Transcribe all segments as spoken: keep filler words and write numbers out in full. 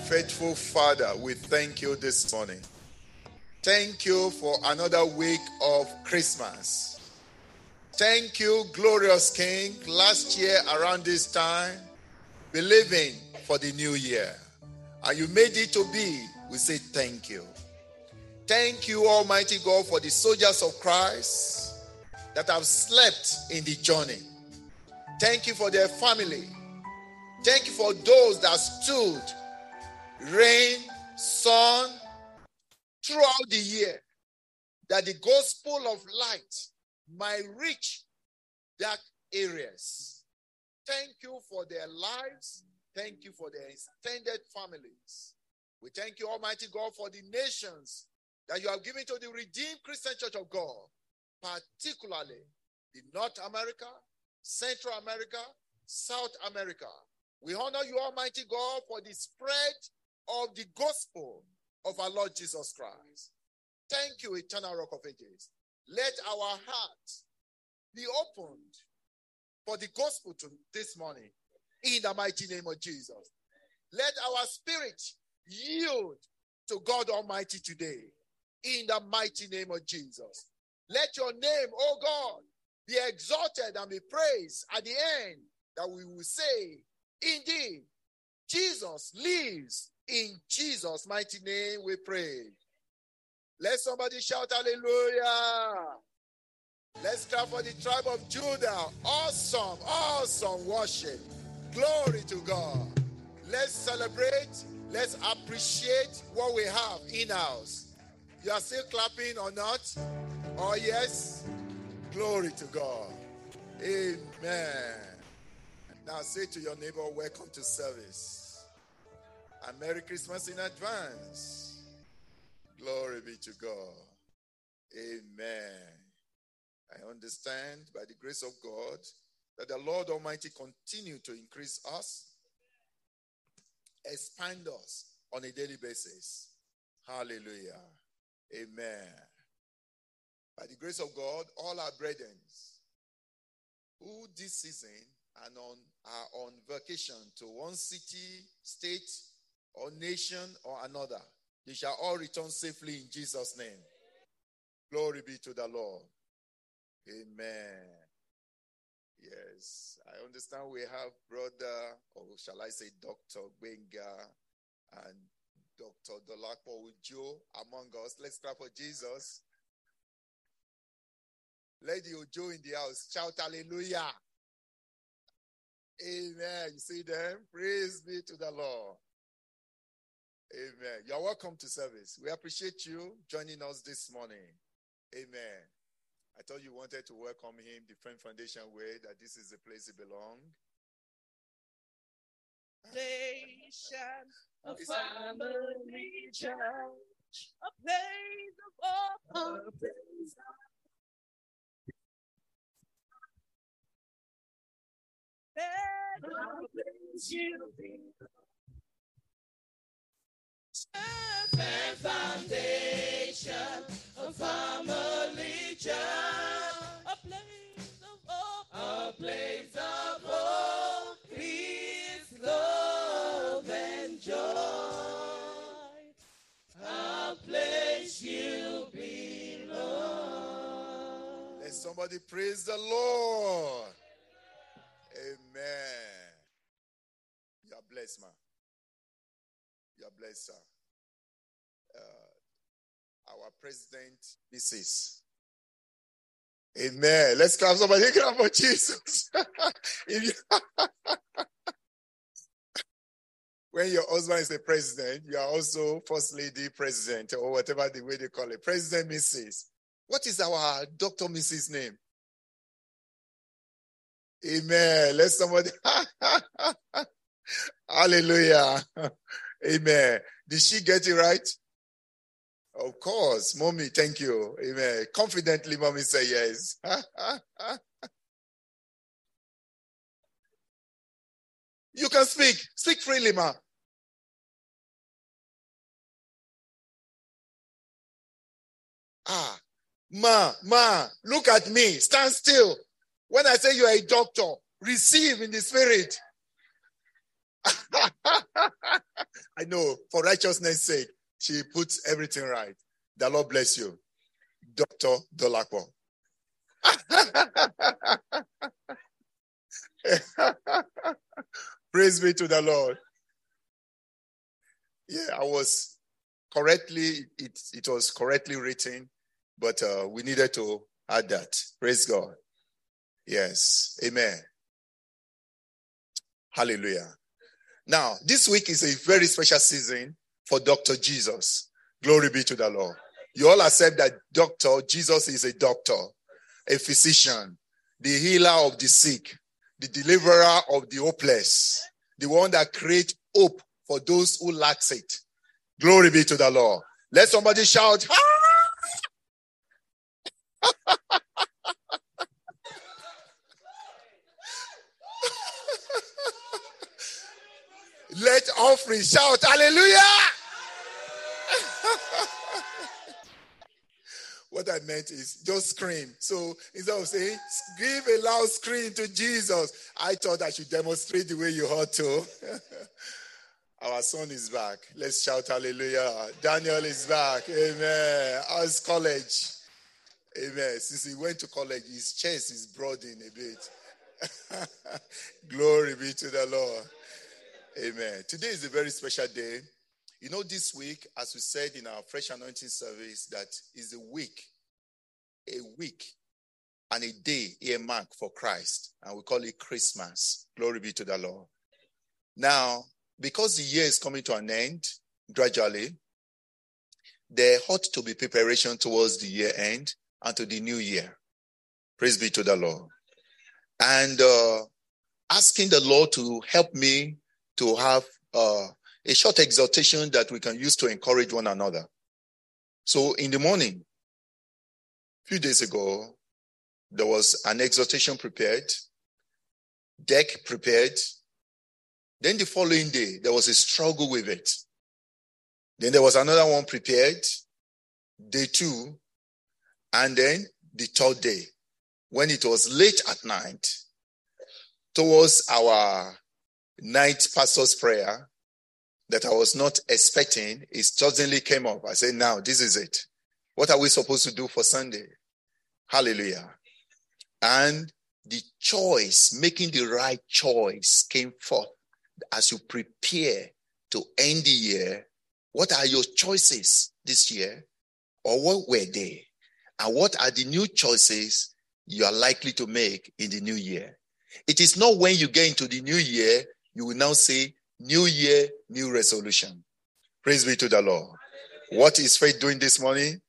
Faithful Father, we thank you this morning. Thank you for another week of Christmas. Thank you, glorious King, last year around this time, believing for the new year. And you made it to be. We say thank you. Thank you, Almighty God, for the soldiers of Christ that have slept in the journey. Thank you for their family. Thank you for those that stood rain, sun, throughout the year, that the gospel of light might reach dark areas. Thank you for their lives. Thank you for their extended families. We thank you, Almighty God, for the nations that you have given to the Redeemed Christian Church of God, particularly the North America, Central America, South America. We honor you, Almighty God, for the spread of the gospel of our Lord Jesus Christ. Thank you, eternal Rock of Ages. Let our hearts be opened for the gospel to this morning in the mighty name of Jesus. Let our spirit yield to God Almighty today in the mighty name of Jesus. Let your name, oh God, be exalted and be praised at the end, that we will say, indeed, Jesus lives. In Jesus' mighty name we pray. Let somebody shout hallelujah. Let's clap for the tribe of Judah. Awesome, awesome worship. Glory to God. Let's celebrate. Let's appreciate what we have in-house. You are still clapping or not? Oh yes? Glory to God. Amen. Now say to your neighbor, welcome to service. And Merry Christmas in advance. Glory be to God. Amen. I understand by the grace of God that the Lord Almighty continue to increase us, expand us on a daily basis. Hallelujah. Amen. By the grace of God, all our brethren who this season and on, are on vacation to one city, state, or nation or another, they shall all return safely in Jesus' name. Glory be to the Lord. Amen. Yes, I understand we have brother, or shall I say Doctor Benga and Doctor Dolapo Ujo among us. Let's clap for Jesus. Lady Ujo in the house, shout hallelujah. Amen. You see them? Praise be to the Lord. Amen. You're welcome to service. We appreciate you joining us this morning. Amen. I thought you wanted to welcome him the Friend Foundation way, that this is the place he belongs. Nation, a family church, a place of all, a place of a place you be. A foundation, a family church, a place of hope, a place of hope, peace, love, and joy, a place you belong. Let somebody praise the Lord. Amen. You are blessed, man. You are blessed, sir. Uh, our president, Missus Amen. Let's clap somebody. Clap for Jesus. If you, when your husband is the president, you are also first lady president, or whatever the way they call it. President Missus What is our Doctor Missus name? Amen. Let somebody. Hallelujah. Amen. Did she get it right? Of course. Mommy, thank you. Amen. Confidently, mommy say yes. You can speak. Speak freely, ma. Ah, ma, ma, look at me. Stand still. When I say you are a doctor, receive in the spirit. I know, for righteousness' sake, she puts everything right. The Lord bless you. Doctor Dolapo. Praise be to the Lord. Yeah, I was correctly, it, it was correctly written, but uh, we needed to add that. Praise God. Yes. Amen. Hallelujah. Now, this week is a very special season for Doctor Jesus. Glory be to the Lord. You all accept that Doctor Jesus is a doctor, a physician, the healer of the sick, the deliverer of the hopeless, the one that creates hope for those who lack it. Glory be to the Lord. Let somebody shout, ah! Let offering shout, hallelujah! What I meant is just scream. So instead of saying, give a loud scream to Jesus, I thought I should demonstrate the way you ought to. Our son is back. Let's shout hallelujah. Daniel is back. Amen. How's college? Amen. Since he went to college, his chest is broadening a bit. Glory be to the Lord. Amen. Today is a very special day. You know, this week, as we said in our fresh anointing service, that is a week, a week and a day earmarked for Christ. And we call it Christmas. Glory be to the Lord. Now, because the year is coming to an end gradually, there ought to be preparation towards the year end and to the new year. Praise be to the Lord. And uh, asking the Lord to help me to have uh, a short exhortation that we can use to encourage one another. So in the morning, a few days ago, there was an exhortation prepared, deck prepared. Then the following day, there was a struggle with it. Then there was another one prepared, day two, and then the third day, when it was late at night, towards our night pastor's prayer that I was not expecting, it suddenly came up. I said, now, this is it. What are we supposed to do for Sunday? Hallelujah. And the choice, making the right choice came forth as you prepare to end the year. What are your choices this year? Or what were they? And what are the new choices you are likely to make in the new year? It is not when you get into the new year, you will now say, new year, new resolution. Praise be to the Lord. What is faith doing this morning?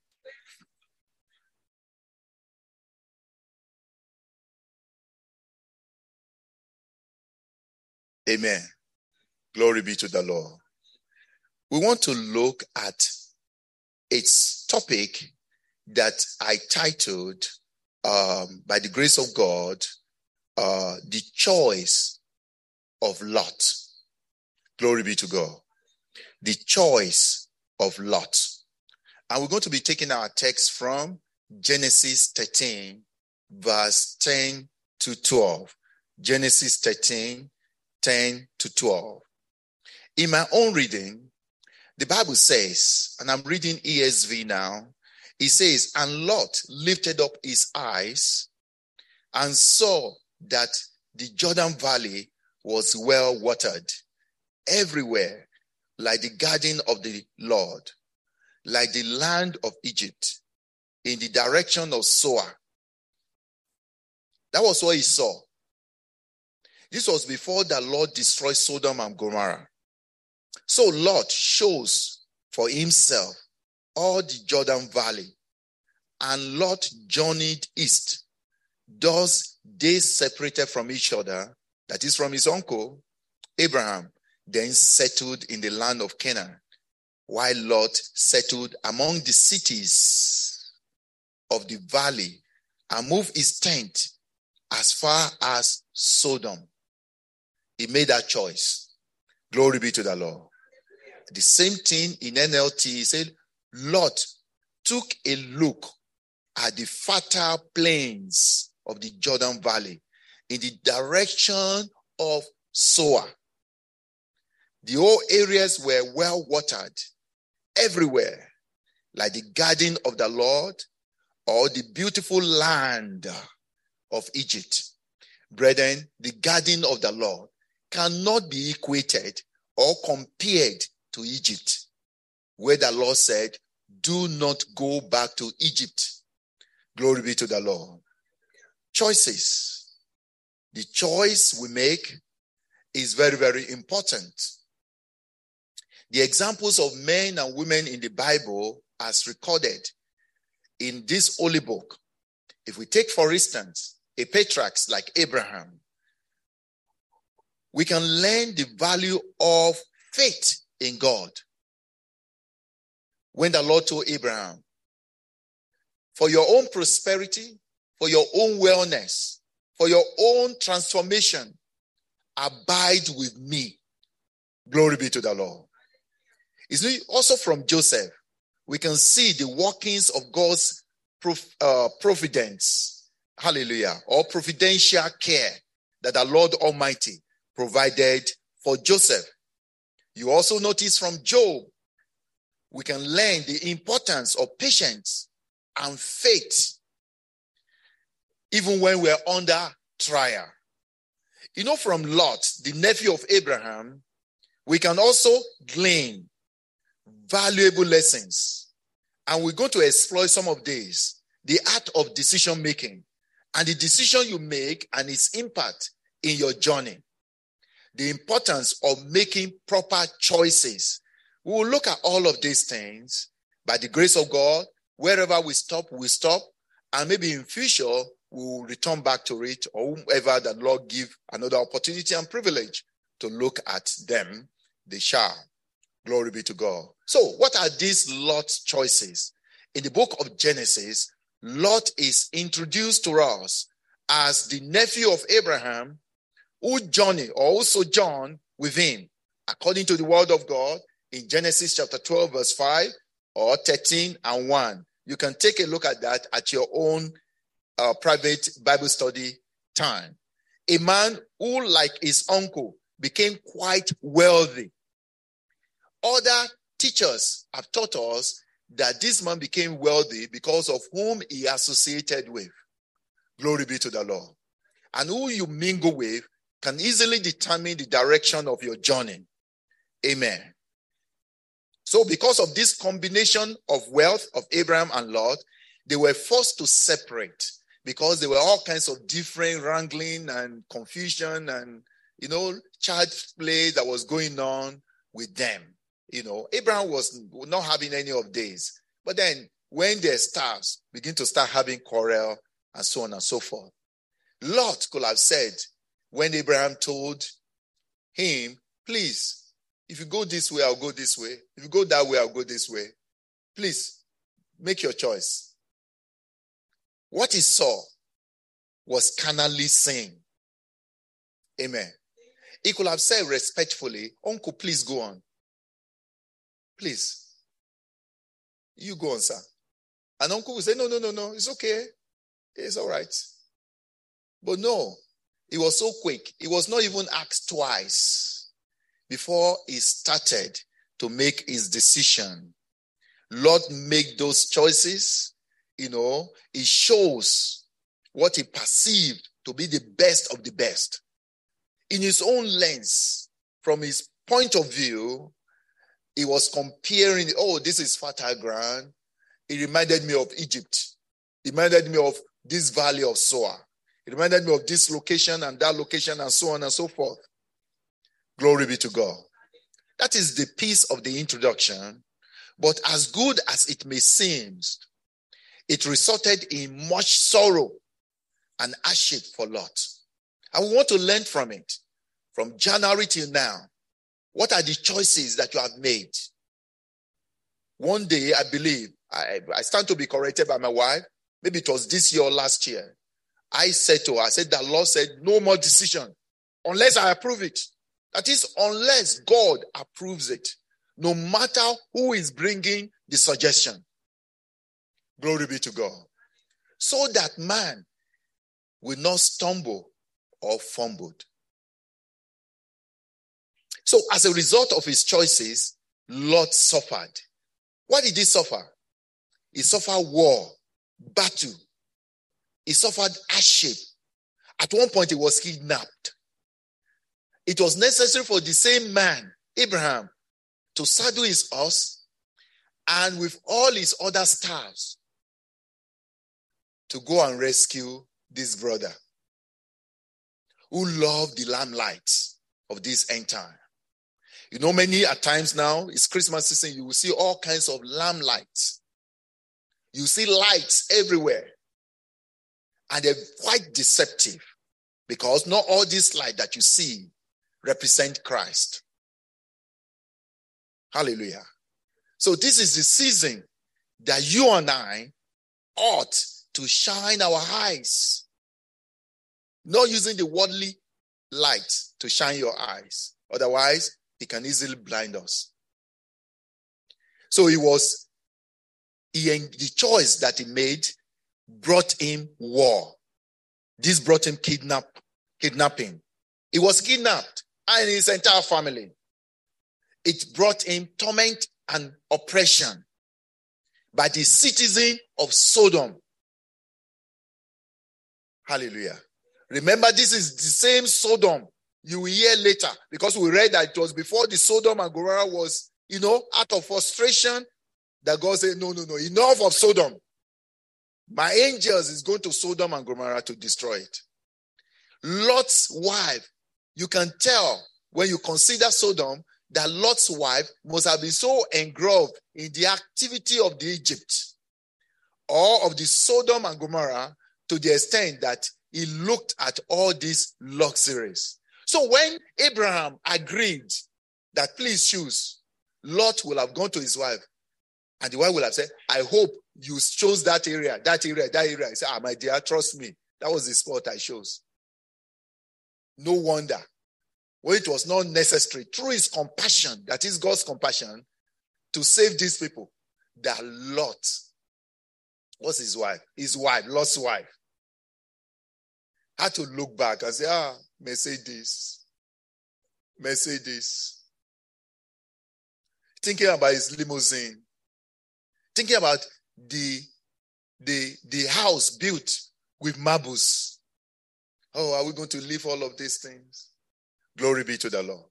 Amen. Glory be to the Lord. We want to look at its topic that I titled, um, by the grace of God, uh, the choice of Lot. Glory be to God. The choice of Lot. And we're going to be taking our text from Genesis thirteen, verse ten to twelve. Genesis thirteen, ten to twelve. In my own reading, the Bible says, and I'm reading E S V now, it says, and Lot lifted up his eyes and saw that the Jordan Valley was well watered everywhere, like the garden of the Lord, like the land of Egypt, in the direction of Zoar. That was what he saw. This was before the Lord destroyed Sodom and Gomorrah. So Lot chose for himself all the Jordan Valley, and Lot journeyed east. Thus they separated from each other, that is from his uncle Abraham, then settled in the land of Canaan, while Lot settled among the cities of the valley and moved his tent as far as Sodom. He made that choice. Glory be to the Lord. The same thing in N L T, he said, Lot took a look at the fertile plains of the Jordan Valley in the direction of Zoar. The whole areas were well watered everywhere, like the garden of the Lord or the beautiful land of Egypt. Brethren, the garden of the Lord cannot be equated or compared to Egypt, where the Lord said, do not go back to Egypt. Glory be to the Lord. Choices. The choice we make is very, very important. The examples of men and women in the Bible as recorded in this holy book, if we take, for instance, a patriarch like Abraham, we can learn the value of faith in God. When the Lord told Abraham, for your own prosperity, for your own wellness, for your own transformation, abide with me. Glory be to the Lord. It's also from Joseph, we can see the workings of God's uh, providence, hallelujah, or providential care that the Lord Almighty provided for Joseph. You also notice from Job, we can learn the importance of patience and faith, even when we're under trial. You know, from Lot, the nephew of Abraham, we can also glean valuable lessons. And we're going to explore some of these, the art of decision making and the decision you make and its impact in your journey. The importance of making proper choices. We will look at all of these things by the grace of God. Wherever we stop, we stop. And maybe in future, we will return back to it, or whomever the Lord give another opportunity and privilege to look at them, they shall. Glory be to God. So what are these Lot's choices? In the book of Genesis, Lot is introduced to us as the nephew of Abraham, who journeyed or who sojourned with him, according to the word of God, in Genesis chapter twelve, verse five, or thirteen and one. You can take a look at that at your own uh, private Bible study time. A man who, like his uncle, became quite wealthy. Other teachers have taught us that this man became wealthy because of whom he associated with. Glory be to the Lord. And who you mingle with can easily determine the direction of your journey. Amen. So because of this combination of wealth of Abraham and Lot, they were forced to separate because there were all kinds of different wrangling and confusion and, you know, child play that was going on with them. You know, Abraham was not having any of these. But then when their stars begin to start having quarrel and so on and so forth, Lot could have said, when Abraham told him, please, if you go this way, I'll go this way. If you go that way, I'll go this way. Please, make your choice. What he saw was carnally sin. Amen. He could have said respectfully, uncle, please go on. Please. You go on, sir. And uncle will say, no, no, no, no, it's okay. It's all right. But no, he was so quick. He was not even asked twice before he started to make his decision. Lord make those choices. You know, it shows what he perceived to be the best of the best. In his own lens, from his point of view, he was comparing, oh, this is fertile ground. It reminded me of Egypt. It reminded me of this valley of Soar. It reminded me of this location and that location and so on and so forth. Glory be to God. That is the piece of the introduction. But as good as it may seem, it resulted in much sorrow and hardship for Lot. And we want to learn from it. From January till now, what are the choices that you have made? One day, I believe, I, I stand to be corrected by my wife. Maybe it was this year or last year. I said to her, I said, the Lord said, no more decision unless I approve it. That is, unless God approves it, no matter who is bringing the suggestion. Glory be to God. So that man will not stumble or fumble. So as a result of his choices, Lot suffered. What did he suffer? He suffered war, battle. He suffered hardship. At one point, he was kidnapped. It was necessary for the same man, Abraham, to saddle his horse and with all his other staffs to go and rescue this brother who loved the limelight of this end time. You know, many at times now, it's Christmas season, you will see all kinds of lamplights. You see lights everywhere. And they're quite deceptive because not all this light that you see represent Christ. Hallelujah. So this is the season that you and I ought to shine our eyes. Not using the worldly light to shine your eyes. Otherwise, it can easily blind us. So he was, he, the choice that he made brought him war. This brought him kidnap, kidnapping. He was kidnapped and his entire family. It brought him torment and oppression by the citizen of Sodom. Hallelujah. Remember, this is the same Sodom you will hear later, because we read that it was before the Sodom and Gomorrah was, you know, out of frustration, that God said, no, no, no, enough of Sodom. My angels is going to Sodom and Gomorrah to destroy it. Lot's wife, you can tell when you consider Sodom that Lot's wife must have been so engulfed in the activity of the Egypt or of the Sodom and Gomorrah to the extent that he looked at all these luxuries. So when Abraham agreed that please choose, Lot will have gone to his wife and the wife will have said, I hope you chose that area, that area, that area. He said, ah, my dear, trust me. That was the spot I chose. No wonder. When it was not necessary, through his compassion, that is God's compassion, to save these people, that Lot was his wife, his wife, Lot's wife, had to look back and say, ah, Mercedes, Mercedes. Thinking about his limousine, thinking about the, the, the house built with marbles. Oh, are we going to leave all of these things? Glory be to the Lord.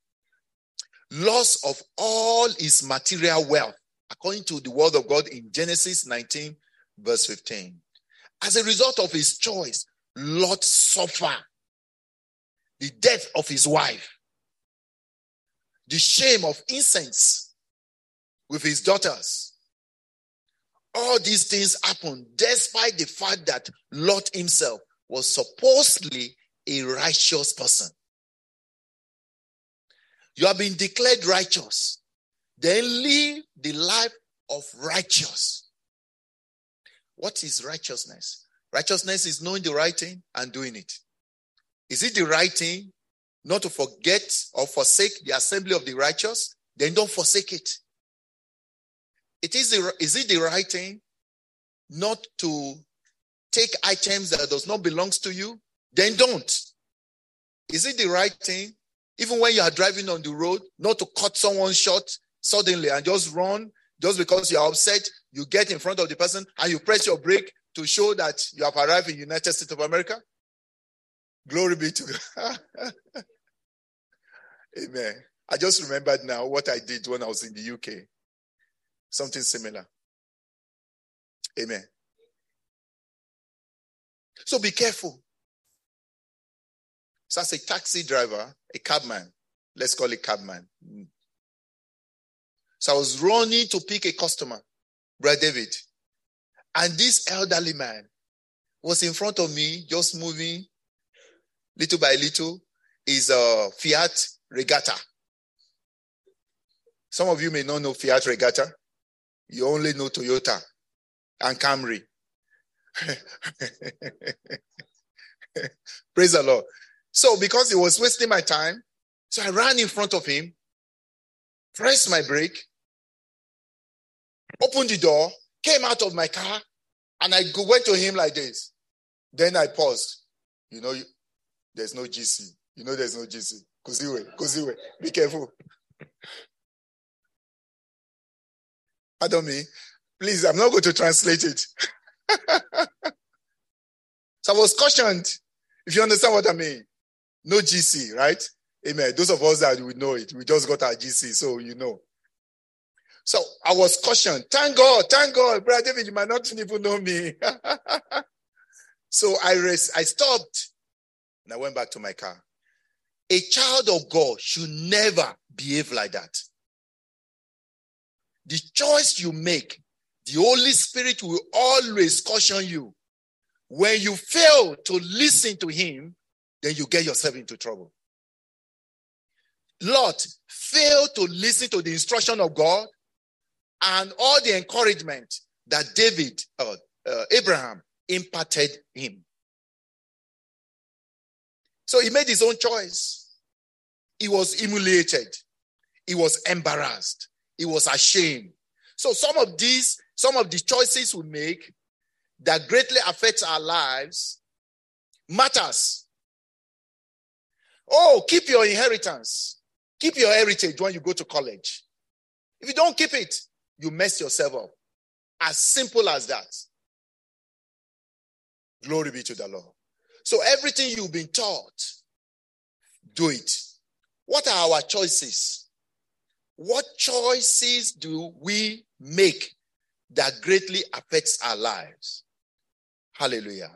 Loss of all his material wealth, according to the word of God in Genesis nineteen, verse fifteen. As a result of his choice, Lot suffered the death of his wife, the shame of incense with his daughters. All these things happened despite the fact that Lot himself was supposedly a righteous person. You have been declared righteous. Then live the life of righteous. What is righteousness? Righteousness is knowing the right thing and doing it. Is it the right thing not to forget or forsake the assembly of the righteous? Then don't forsake it. It is, the, is it the right thing not to take items that does not belong to you? Then don't. Is it the right thing, even when you are driving on the road, not to cut someone short suddenly and just run just because you are upset? You get in front of the person and you press your brake to show that you have arrived in the United States of America? Glory be to God. Amen. I just remembered now what I did when I was in the U K. Something similar. Amen. So be careful. So as a taxi driver, a cabman, let's call it cabman. So I was running to pick a customer, Brother David. And this elderly man was in front of me, just moving little by little. Is a Fiat Regatta. Some of you may not know Fiat Regatta. You only know Toyota and Camry. Praise the Lord. So because he was wasting my time, so I ran in front of him, pressed my brake, opened the door, came out of my car, and I go, went to him like this. Then I paused. You know, there's no G C. You know there's no G C. Koziwe, Koziwe. Be careful. Pardon me. Please, I'm not going to translate it. So I was cautioned, if you understand what I mean. No G C, right? Amen. Those of us that we know it, we just got our G C, so you know. So I was cautioned. Thank God, thank God. Brother David, you might not even know me. So I res- I stopped and I went back to my car. A child of God should never behave like that. The choice you make, the Holy Spirit will always caution you. When you fail to listen to him, then you get yourself into trouble. Lot failed to listen to the instruction of God and all the encouragement that David, uh, uh, Abraham imparted him. So he made his own choice. He was humiliated. He was embarrassed. He was ashamed. So some of these, some of the choices we make that greatly affects our lives matters. Oh, keep your inheritance. Keep your heritage when you go to college. If you don't keep it, you mess yourself up. As simple as that. Glory be to the Lord. So everything you've been taught, do it. What are our choices? What choices do we make that greatly affects our lives? Hallelujah.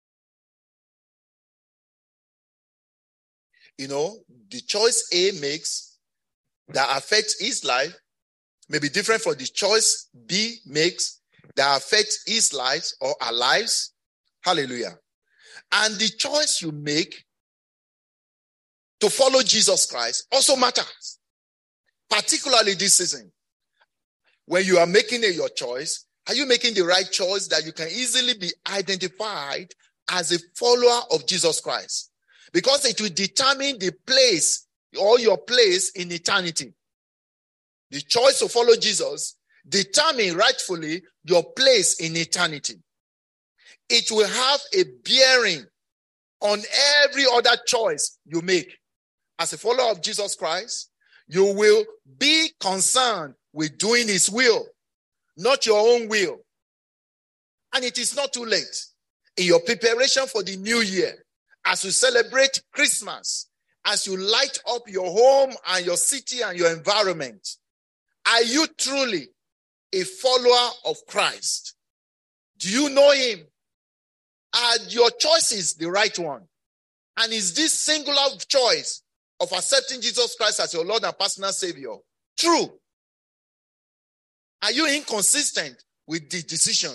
You know, the choice A makes that affects his life may be different from the choice B makes that affects his life or our lives. Hallelujah. And the choice you make to follow Jesus Christ also matters, particularly this season. When you are making a, your choice, are you making the right choice that you can easily be identified as a follower of Jesus Christ? Because it will determine the place or your place in eternity. The choice to follow Jesus determines rightfully your place in eternity. It will have a bearing on every other choice you make. As a follower of Jesus Christ, you will be concerned with doing his will, not your own will. And it is not too late. In your preparation for the new year, as you celebrate Christmas, as you light up your home and your city and your environment, are you truly a follower of Christ? Do you know him? Are your choices the right one? And is this singular choice of accepting Jesus Christ as your Lord and personal Savior true? Are you inconsistent with the decision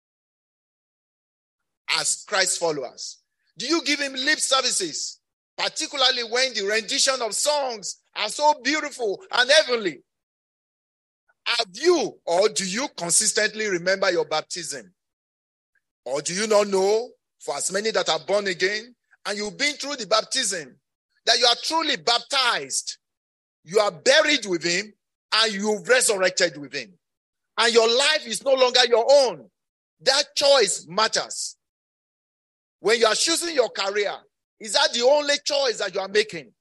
as Christ followers? Do you give him lip services, particularly when the rendition of songs are so beautiful and heavenly? Have you or do you consistently remember your baptism? Or do you not know, for as many that are born again, and you've been through the baptism, that you are truly baptized, you are buried with him, and you've resurrected with him. And your life is no longer your own. That choice matters. When you are choosing your career, is that the only choice that you are making?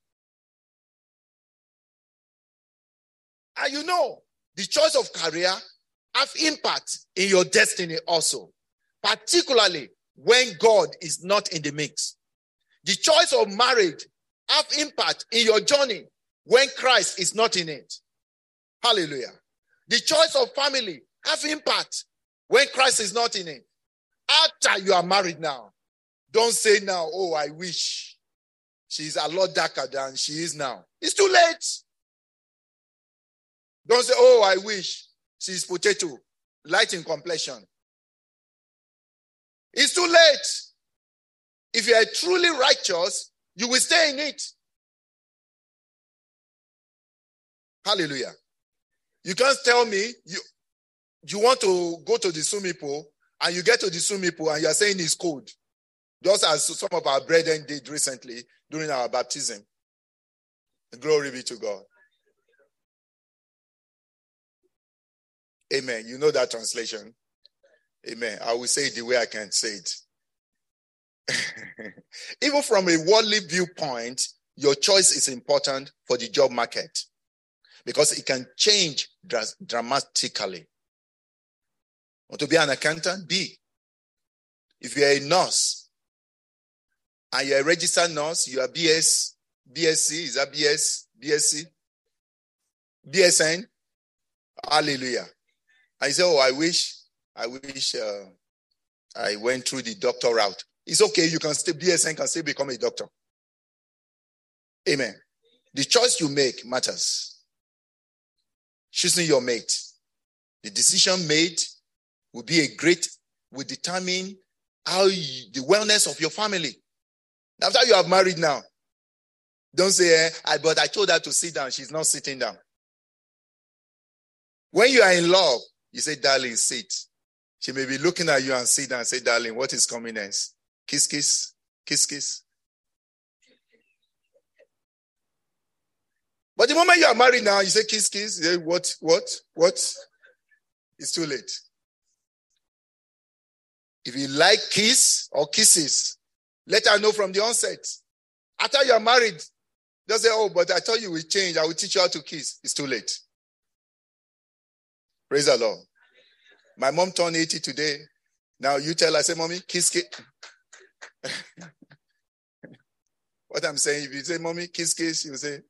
And you know, the choice of career have impact in your destiny also, particularly when God is not in the mix. The choice of marriage have impact in your journey when Christ is not in it. Hallelujah. The choice of family have impact when Christ is not in it. After you are married now, don't say now, oh, I wish she's a lot darker than she is now. It's too late. Don't say, oh, I wish she's potato, light in complexion. It's too late. If you are truly righteous, you will stay in it. Hallelujah. You can't tell me you, you want to go to the swimming pool and you get to the swimming pool and you are saying it's cold. Just as some of our brethren did recently during our baptism. Glory be to God. Amen. You know that translation. Amen. I will say it the way I can say it. Even from a worldly viewpoint, your choice is important for the job market because it can change dras- dramatically. Want to be an accountant? Be. If you're a nurse and you're a registered nurse, you are B S, B S c, is that B S, B S c? B S N? Hallelujah. I say, oh, I wish, I wish uh, I went through the doctor route. It's okay, you can still, B S N can still become a doctor. Amen. The choice you make matters. Choosing your mate. The decision made will be a great, will determine how you, the wellness of your family. After you have married now, don't say, eh, I, but I told her to sit down. She's not sitting down. When you are in love, you say, darling, sit. She may be looking at you and sit down and say, darling, what is coming next? Kiss, kiss, kiss, kiss. But the moment you are married now, you say, kiss, kiss. You say, what, what, what? It's too late. If you like kiss or kisses, let her know from the onset. After you are married, don't say, oh, but I thought you will change. I will teach you how to kiss. It's too late. Praise the Lord. My mom turned eighty today. Now you tell her, say, mommy, kiss, kiss. What I'm saying, if you say, mommy, kiss, kiss, you say.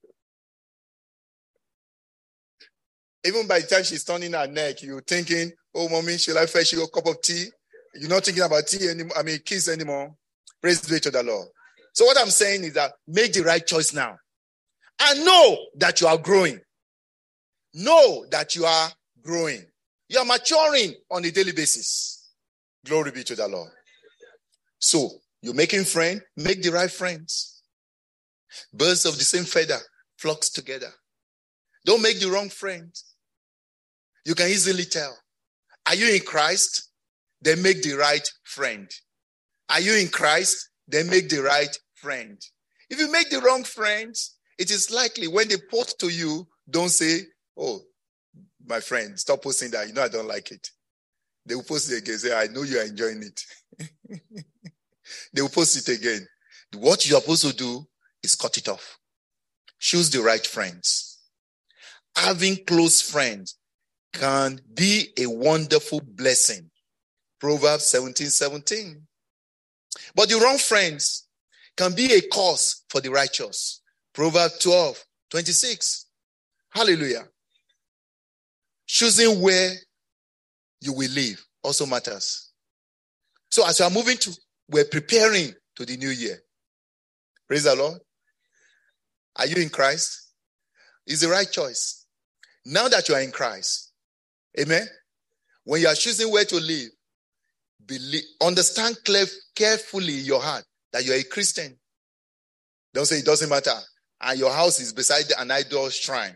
Even by the time she's turning her neck, you're thinking, oh, mommy, should I fetch you a cup of tea? You're not thinking about tea anymore, I mean, kiss anymore. Praise be to the Lord. So what I'm saying is that make the right choice now. And know that you are growing. Know that you are growing. You are maturing on a daily basis. Glory be to the Lord. So, you're making friends, make the right friends. Birds of the same feather flocks together. Don't make the wrong friends. You can easily tell. Are you in Christ? Then make the right friend. Are you in Christ? Then make the right friend. If you make the wrong friends, it is likely when they post to you, don't say, oh, my friend, stop posting that. You know I don't like it. They will post it again. Say, I know you are enjoying it. They will post it again. What you are supposed to do is cut it off. Choose the right friends. Having close friends can be a wonderful blessing. Proverbs seventeen seventeen. But the wrong friends can be a cause for the righteous. Proverbs twelve twenty-six. Hallelujah. Choosing where you will live also matters. So as you are moving to, we're preparing to the new year. Praise the Lord. Are you in Christ? It's the right choice. Now that you are in Christ, amen, when you are choosing where to live, believe, understand clear, carefully in your heart that you are a Christian. Don't say it doesn't matter. And your house is beside an idol shrine.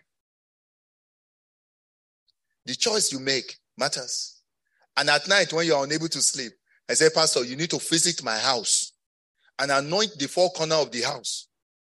The choice you make matters. And at night when you are unable to sleep, I say, Pastor, you need to visit my house and anoint the four corners of the house.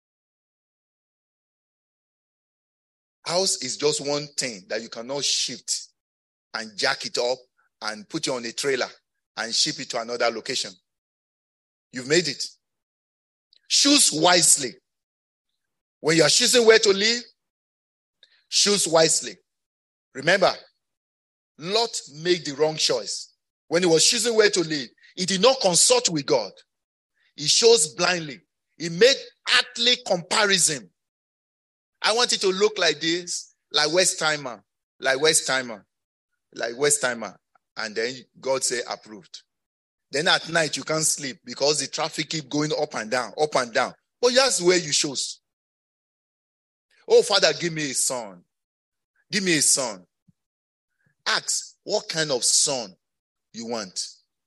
House is just one thing that you cannot shift and jack it up and put it on a trailer and ship it to another location. You've made it. Choose wisely. When you are choosing where to live, choose wisely. Remember, Lot made the wrong choice. When he was choosing where to live, he did not consult with God. He chose blindly. He made earthly comparison. I want it to look like this, like Westheimer, like Westheimer, like Westheimer. And then God say approved. Then at night you can't sleep because the traffic keep going up and down, up and down. But that's where you chose. Oh, Father, give me a son. Give me a son. Ask what kind of son you want.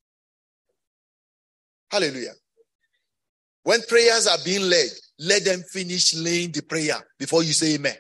Hallelujah. When prayers are being led, let them finish laying the prayer before you say amen.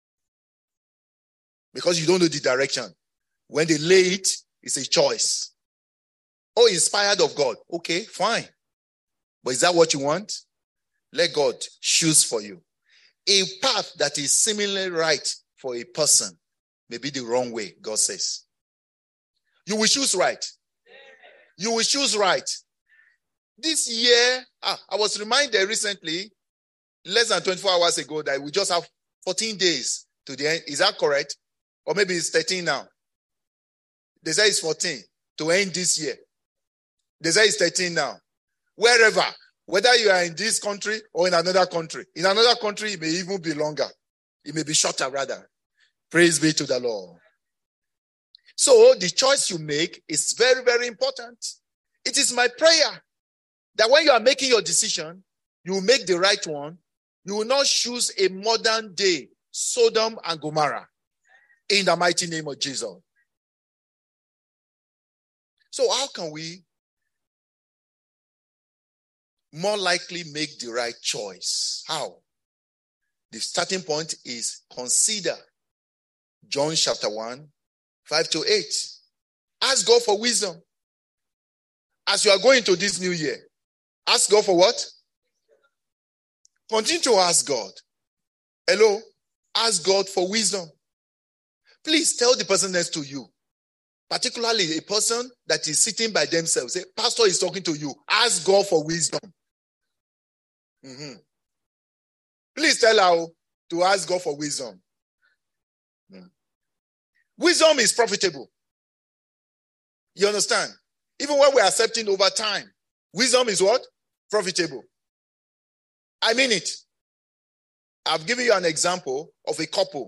Because you don't know the direction. When they lay it, it's a choice. Oh, inspired of God. Okay, fine. But is that what you want? Let God choose for you. A path that is seemingly right for a person may be the wrong way, God says. You will choose right. You will choose right. This year, ah, I was reminded recently less than twenty-four hours ago that we just have fourteen days to the end. Is that correct? Or maybe it's thirteen now. They say it's fourteen to end this year. They say it's thirteen now. Wherever, whether you are in this country or in another country. In another country, it may even be longer. It may be shorter rather. Praise be to the Lord. So the choice you make is very, very important. It is my prayer that when you are making your decision, you will make the right one. You will not choose a modern day Sodom and Gomorrah in the mighty name of Jesus. So how can we more likely make the right choice? How? The starting point is consider John chapter one, five to eight. Ask God for wisdom. As you are going to this new year, ask God for what? Continue to ask God. Hello? Ask God for wisdom. Please tell the person next to you, particularly a person that is sitting by themselves. Say, Pastor is talking to you. Ask God for wisdom. Mm-hmm. Please tell her to ask God for wisdom. Mm. Wisdom is profitable. You understand? Even when we're accepting over time, wisdom is what? Profitable. I mean it. I've given you an example of a couple.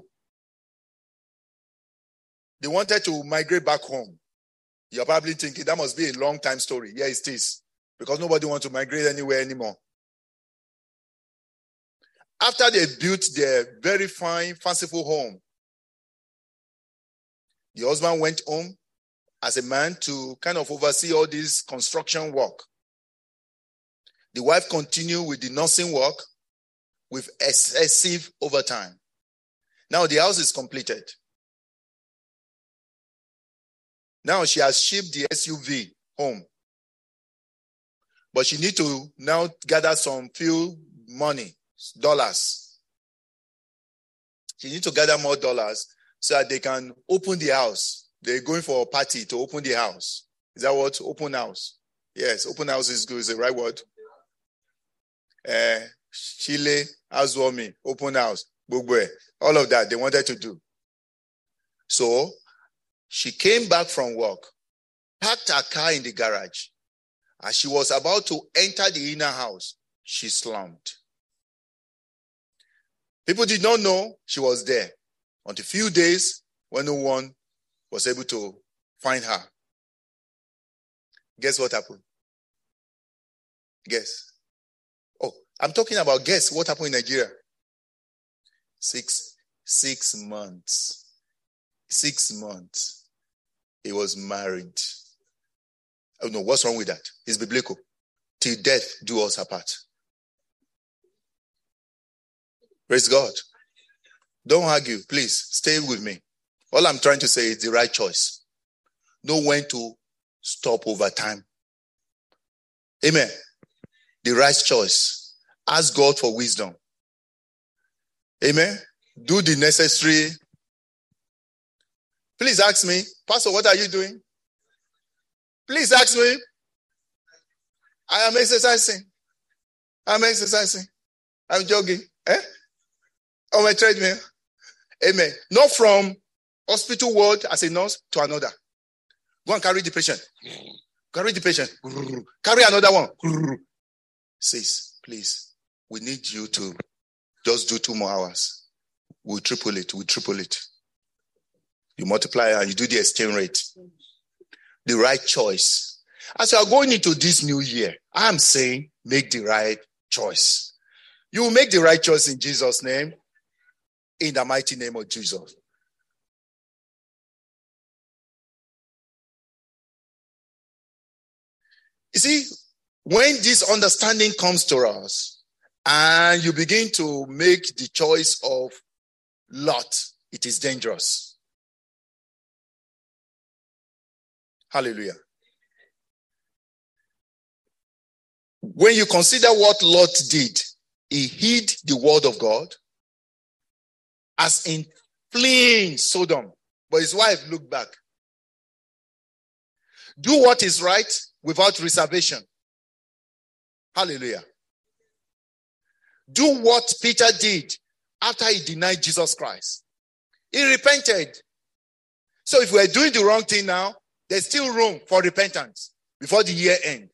They wanted to migrate back home. You're probably thinking that must be a long time story. Yeah, it is. Because nobody wants to migrate anywhere anymore. After they built their very fine, fanciful home, the husband went home as a man to kind of oversee all this construction work. The wife continued with the nursing work with excessive overtime. Now the house is completed. Now she has shipped the S U V home. But she needs to now gather some few money, dollars. She needs to gather more dollars so that they can open the house. They're going for a party to open the house. Is that what? Open house. Yes, open house is good. Is the right word. Uh, Chile, housewarming, open house, Bugwe. All of that they wanted to do. So she came back from work, parked her car in the garage. As she was about to enter the inner house, she slumped. People did not know she was there until a few days when no one was able to find her. Guess what happened? Guess. Oh, I'm talking about guess what happened in Nigeria. Six, six months. Six months. He was married. Oh no, what's wrong with that? It's biblical. Till death do us apart. Praise God. Don't argue, please. Stay with me. All I'm trying to say is the right choice. Know when to stop over time. Amen. The right choice. Ask God for wisdom. Amen. Do the necessary. Please ask me, Pastor, what are you doing? Please ask me. I am exercising. I'm exercising. I'm jogging. Eh? On my treadmill. Amen. Not from hospital ward as a nurse to another. Go and carry the patient. Carry the patient. Carry another one. Says, please, we need you to just do two more hours. We'll triple it. We'll triple it. You multiply and you do the exchange rate. The right choice. As you are going into this new year, I am saying make the right choice. You will make the right choice in Jesus' name. In the mighty name of Jesus. You see, when this understanding comes to us and you begin to make the choice of Lot, it is dangerous. Hallelujah. When you consider what Lot did, he hid the word of God, as in fleeing Sodom. But his wife looked back. Do what is right without reservation. Hallelujah. Do what Peter did after he denied Jesus Christ. He repented. So if we're doing the wrong thing now, there's still room for repentance before the year end.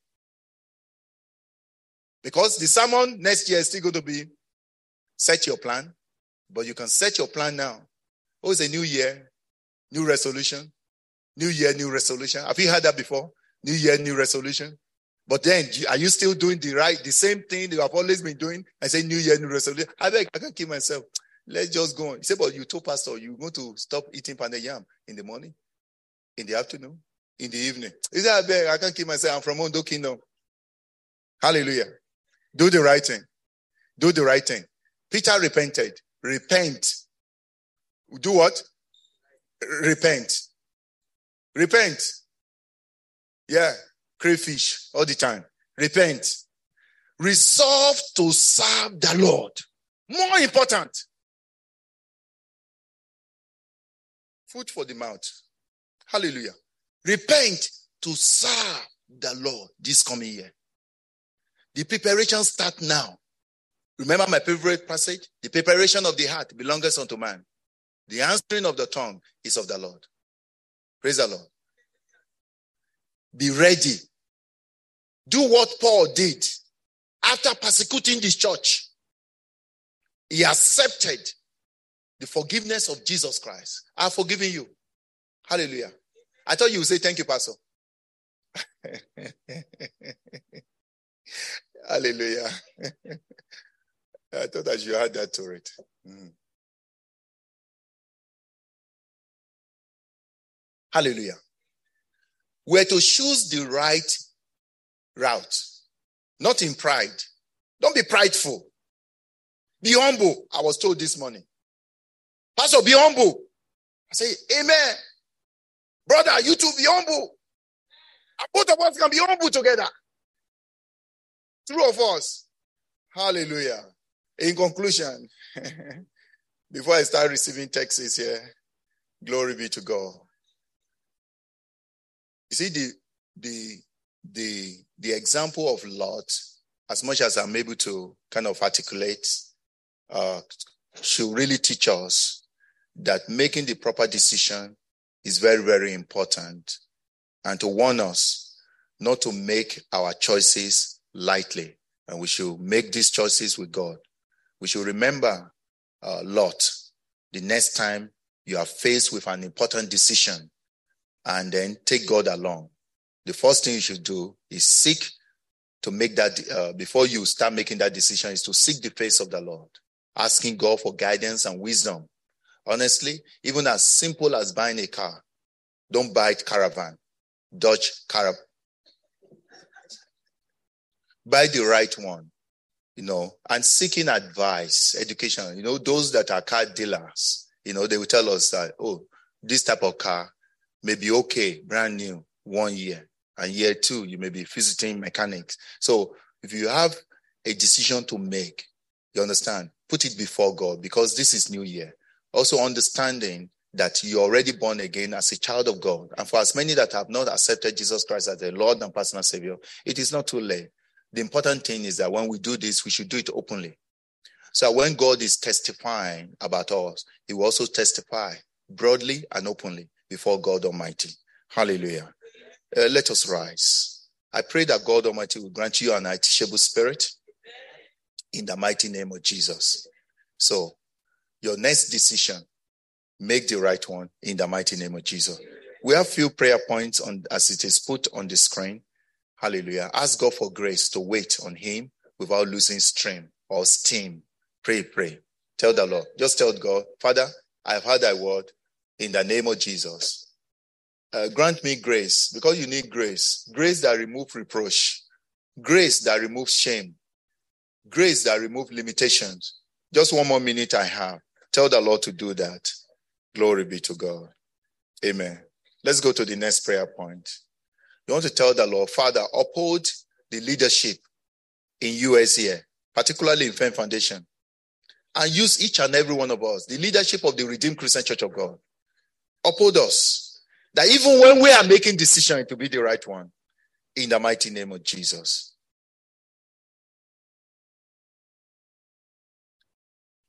Because the sermon next year is still going to be set your plan. But you can set your plan now. Oh, it's a new year, new resolution. New year, new resolution. Have you heard that before? New year, new resolution. But then, are you still doing the right, the same thing you have always been doing? I say new year, new resolution. I beg, I can't keep myself. Let's just go on. He said, but you told pastor, you're going to stop eating pounded yam in the morning, in the afternoon, in the evening. He said, I beg, I can't keep myself. I'm from Ondo Kingdom. Hallelujah. Do the right thing. Do the right thing. Peter repented. Repent. Do what? Repent. Repent. Yeah. Crayfish all the time. Repent. Resolve to serve the Lord. More important. Food for the mouth. Hallelujah. Repent to serve the Lord this coming year. The preparations start now. Remember my favorite passage? The preparation of the heart belongs unto man. The answering of the tongue is of the Lord. Praise the Lord. Be ready. Do what Paul did after persecuting this church. He accepted the forgiveness of Jesus Christ. I've forgiven you. Hallelujah. I thought you would say thank you, Pastor. Hallelujah. I thought that you had that to it. Mm. Hallelujah. We're to choose the right route, not in pride. Don't be prideful. Be humble. I was told this morning. Pastor, be humble. I say, amen. Brother, you too, be humble. And both of us can be humble together. Two of us. Hallelujah. In conclusion, before I start receiving texts here, glory be to God. You see, the the the the example of Lot, as much as I'm able to kind of articulate, uh, should really teach us that making the proper decision is very, very important, and to warn us not to make our choices lightly, and we should make these choices with God. We should remember uh, Lot the next time you are faced with an important decision, and then take God along. The first thing you should do is seek to make that, uh, before you start making that decision, is to seek the face of the Lord, asking God for guidance and wisdom. Honestly, even as simple as buying a car, don't buy Caravan, Dodge Caravan. Buy the right one, you know, and seeking advice, education. You know, those that are car dealers, you know, they will tell us that, oh, this type of car may be okay, brand new, one year. And year two, you may be visiting mechanics. So if you have a decision to make, you understand, put it before God, because this is new year. Also understanding that you're already born again as a child of God. And for as many that have not accepted Jesus Christ as their Lord and personal Savior, it is not too late. The important thing is that when we do this, we should do it openly. So when God is testifying about us, he will also testify broadly and openly before God Almighty. Hallelujah. Uh, let us rise. I pray that God Almighty will grant you an teachable spirit in the mighty name of Jesus. So your next decision, make the right one in the mighty name of Jesus. We have few prayer points on as it is put on the screen. Hallelujah. Ask God for grace to wait on him without losing stream or steam. Pray, pray. Tell the Lord. Just tell God, Father, I have heard thy word in the name of Jesus. Uh, grant me grace, because you need grace. Grace that removes reproach. Grace that removes shame. Grace that removes limitations. Just one more minute I have. Tell the Lord to do that. Glory be to God. Amen. Let's go to the next prayer point. You want to tell the Lord, Father, uphold the leadership in U S here, particularly in Fame Foundation, and use each and every one of us, the leadership of the Redeemed Christian Church of God. Uphold us, that even when we are making decisions to be the right one, in the mighty name of Jesus.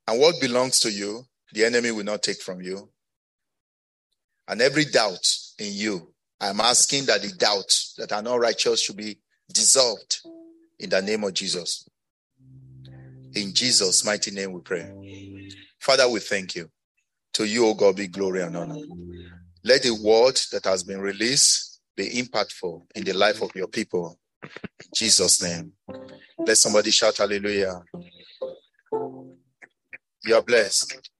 And what belongs to you, the enemy will not take from you. And every doubt in you, I'm asking that the doubts that are not righteous should be dissolved in the name of Jesus. In Jesus' mighty name we pray. Father, we thank you. To you, O God, be glory and honor. Let the word that has been released be impactful in the life of your people. In Jesus' name. Let somebody shout hallelujah. You are blessed.